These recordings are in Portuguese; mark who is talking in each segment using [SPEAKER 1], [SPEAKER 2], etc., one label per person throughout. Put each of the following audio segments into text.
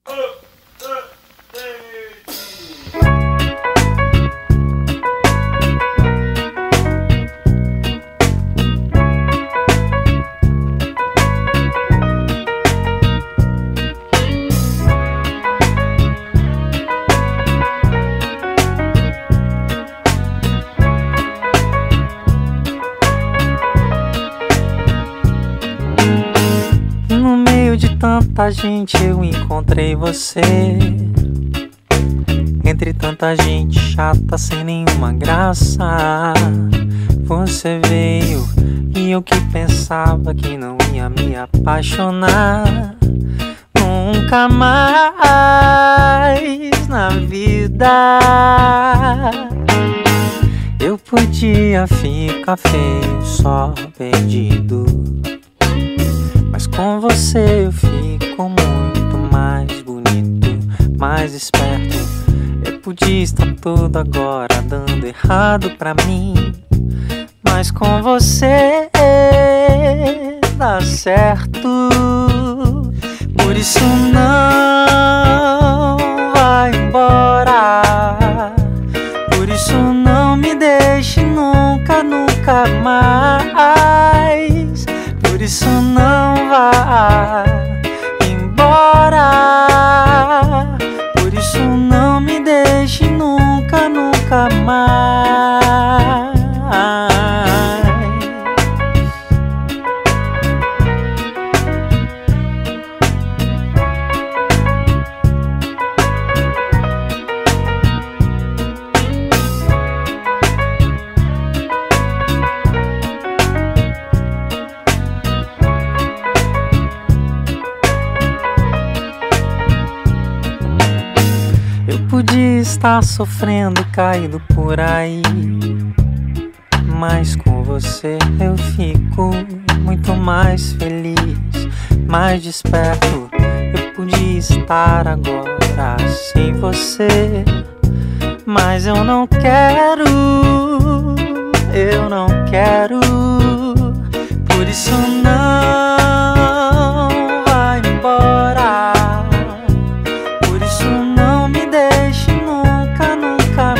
[SPEAKER 1] No meio de tanta gente eu encontrei você. Entre tanta gente chata sem nenhuma graça, você veio e eu que pensava que não ia me apaixonar nunca mais na vida. Eu podia ficar feio, só perdido, mas com você eu fico muito mais bonito, mais esperto. Eu podia estar tudo agora dando errado pra mim, mas com você dá certo. Por isso não vai embora, por isso não me deixe nunca, nunca mais. Por isso não vá embora, por isso não me deixe nunca, nunca mais. Podia estar sofrendo, caído por aí, mas com você eu fico muito mais feliz, mais desperto. Eu podia estar agora sem você, mas eu não quero, eu não quero. Por isso não vai embora, por isso não me deixe nunca, nunca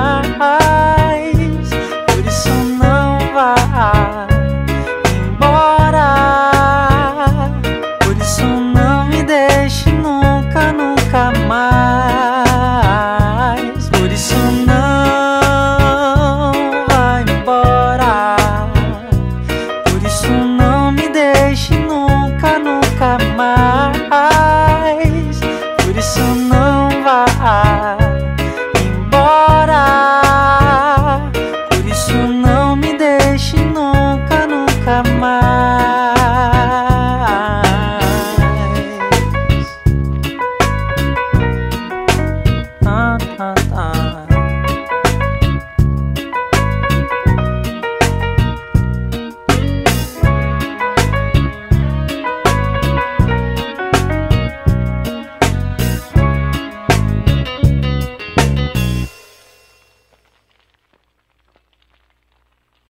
[SPEAKER 1] mais. Por isso não vá embora, por isso não me deixe nunca, nunca mais. Por isso não vai embora, por isso não me deixe nunca, nunca mais. Por isso não vá embora, por isso não me deixe nunca, nunca mais. Ah, ah, ah.